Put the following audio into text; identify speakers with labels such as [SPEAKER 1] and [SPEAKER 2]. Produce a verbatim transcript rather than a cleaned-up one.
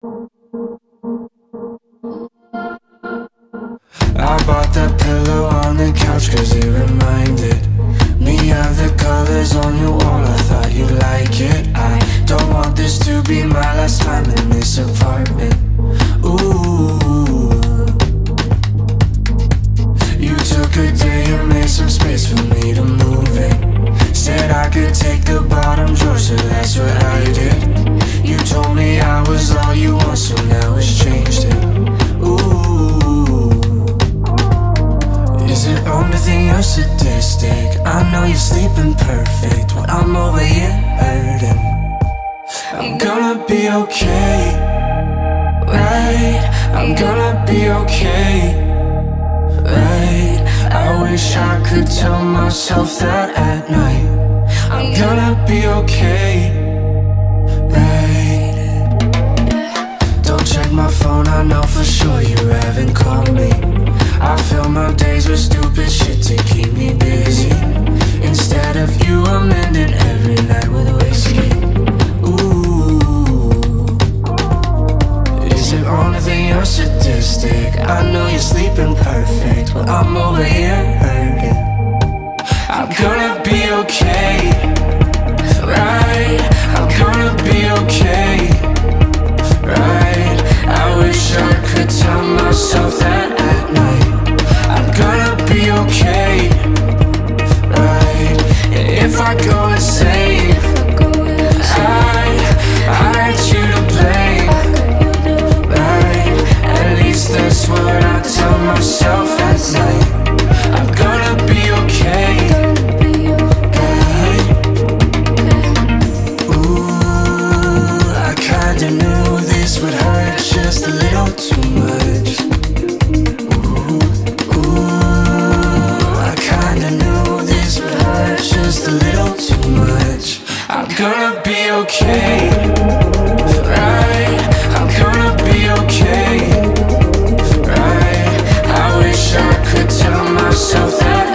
[SPEAKER 1] I bought that pillow on the couch cause it reminded me of the colors on your wall. I thought you'd like it. I don't want this to be my last time in this apartment. Ooh, you took a day and made some space for me to move in. Said I could take the bottom drawer, so that's what I did. You told me I was all you want, so now it's changed it. Ooh, is it only that you're sadistic? I know you're sleeping perfect when I'm over here hurting. I'm gonna be okay, right? I'm gonna be okay, right? I wish I could tell myself that at night. I'm gonna be okay, right? Don't check my phone, I know for sure you haven't called me. I fill my days with stupid shit to keep me busy. Instead of you, I'm ending every night with whiskey. Ooh, is it only that you're sadistic? I know you're sleeping perfect when I'm over here hurting. I'm gonna be okay, right? I'm gonna be okay, right? I wish I could tell myself that at night. I'm gonna be okay, right? And if I go insane, I, I ain't you to blame, right? At least that's what I tell myself at night. I'm gonna be okay, right? Ooh, I kinda knew this would hurt just a little too much. Just a little too much. I'm gonna be okay, right? I'm gonna be okay, right? I wish I could tell myself that